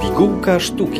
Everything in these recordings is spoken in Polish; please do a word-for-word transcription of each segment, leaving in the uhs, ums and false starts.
Pigułka sztuki.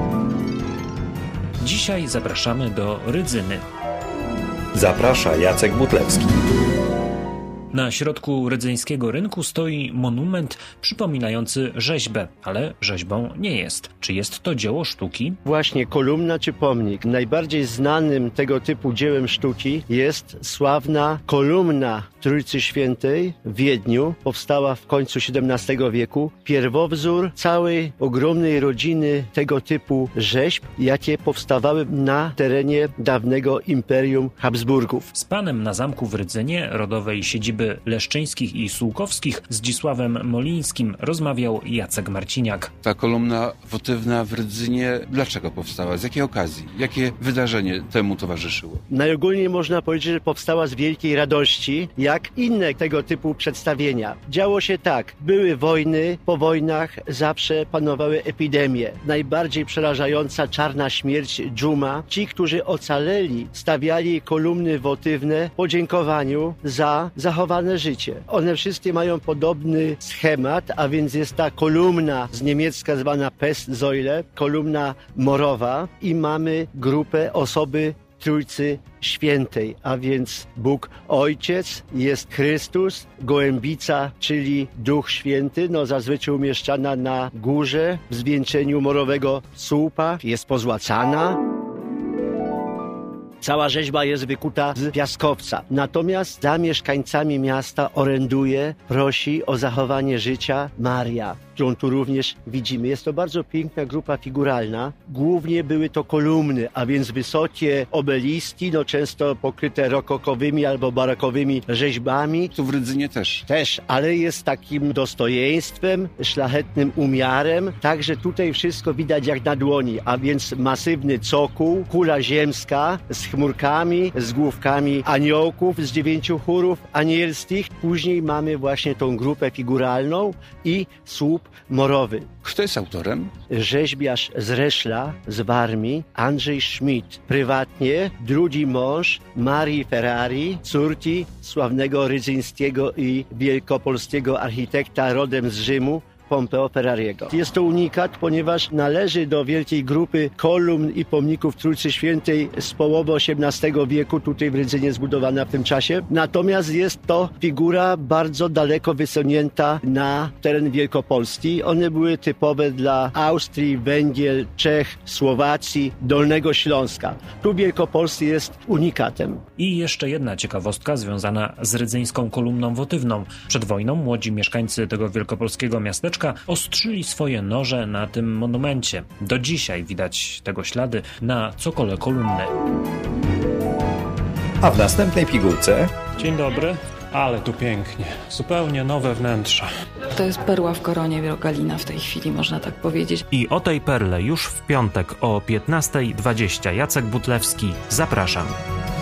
Dzisiaj zapraszamy do Rydzyny. Zaprasza Jacek Butlewski. Na środku rydzyńskiego rynku stoi monument przypominający rzeźbę, ale rzeźbą nie jest. Czy jest to dzieło sztuki? Właśnie kolumna czy pomnik. Najbardziej znanym tego typu dziełem sztuki jest sławna kolumna Trójcy Świętej w Wiedniu. Powstała w końcu siedemnastego wieku. Pierwowzór całej ogromnej rodziny tego typu rzeźb, jakie powstawały na terenie dawnego Imperium Habsburgów. Z panem na zamku w Rydzynie, rodowej siedziby Leszczyńskich i Sułkowskich, Zdzisławem Molińskim rozmawiał Jacek Marciniak. Ta kolumna wotywna w Rydzynie, dlaczego powstała? Z jakiej okazji? Jakie wydarzenie temu towarzyszyło? Najogólniej można powiedzieć, że powstała z wielkiej radości, jak inne tego typu przedstawienia. Działo się tak, były wojny, po wojnach zawsze panowały epidemie. Najbardziej przerażająca czarna śmierć dżuma. Ci, którzy ocaleli, stawiali kolumny wotywne w podziękowaniu za zachowanie życie. One wszystkie mają podobny schemat, a więc jest ta kolumna z niemiecka zwana Pestsäule, kolumna morowa i mamy grupę osoby Trójcy Świętej, a więc Bóg Ojciec, jest Chrystus, gołębica, czyli Duch Święty, no zazwyczaj umieszczana na górze w zwieńczeniu morowego słupa, jest pozłacana. Cała rzeźba jest wykuta z piaskowca. Natomiast za mieszkańcami miasta oręduje, prosi o zachowanie życia Maria, którą tu również widzimy. Jest to bardzo piękna grupa figuralna. Głównie były to kolumny, a więc wysokie obeliski, no często pokryte rokokowymi albo barokowymi rzeźbami. Tu w Rydzynie też. Też, ale jest takim dostojeństwem, szlachetnym umiarem. Także tutaj wszystko widać jak na dłoni, a więc masywny cokół, kula ziemska z chmurkami, z główkami aniołków z dziewięciu chórów anielskich. Później mamy właśnie tą grupę figuralną i słup morowy. Kto jest autorem? Rzeźbiarz z Reszla, z Warmii, Andrzej Schmidt. Prywatnie drugi mąż Marii Ferrari, córki sławnego rydzyńskiego i wielkopolskiego architekta rodem z Rzymu, Pompeo Ferrariego. Jest to unikat, ponieważ należy do wielkiej grupy kolumn i pomników Trójcy Świętej z połowy osiemnastego wieku, tutaj w Rydzynie zbudowana w tym czasie. Natomiast jest to figura bardzo daleko wysunięta na teren Wielkopolski. One były typowe dla Austrii, Węgier, Czech, Słowacji, Dolnego Śląska. Tu Wielkopolski jest unikatem. I jeszcze jedna ciekawostka związana z rydzyńską kolumną wotywną. Przed wojną młodzi mieszkańcy tego wielkopolskiego miasteczka ostrzyli swoje noże na tym monumencie. Do dzisiaj widać tego ślady na cokole kolumny. A w następnej pigułce... Dzień dobry. Ale tu pięknie. Zupełnie nowe wnętrza. To jest perła w koronie Wielogalina w tej chwili, można tak powiedzieć. I o tej perle już w piątek o piętnasta dwadzieścia. Jacek Butlewski. Zapraszam.